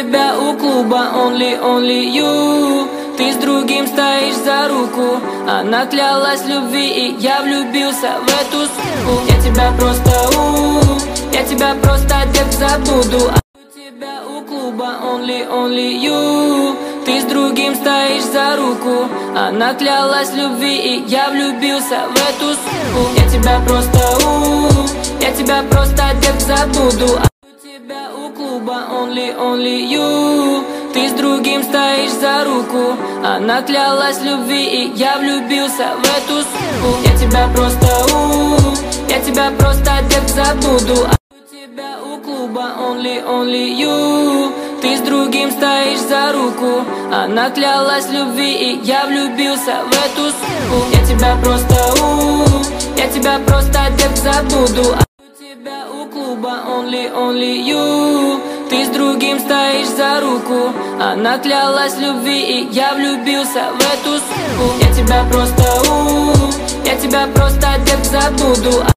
тебя у клуба, only you. Ты с другим стоишь за руку. Она клялась в любви, и я влюбился в эту суку. Я тебя просто я тебя просто, деп, забуду. У тебя у клуба, only you. Ты с другим стоишь за руку. Она клялась в любви, и я влюбился в эту суку. Я тебя просто деп, забуду. У тебя у клуба, only you. Ты с другим стоишь за руку. Она клялась в любви, и я влюбился в эту суку. Я тебя просто, деп, забуду. У тебя у клуба, only you. Ты с другим стоишь за руку. Она клялась в любви, и я влюбился в эту суку. Я тебя просто, деп, забуду. У тебя у клуба, only you. Ты с другим стоишь за руку. Она клялась в любви, и я влюбился в эту суку. Я тебя просто, деп, забуду.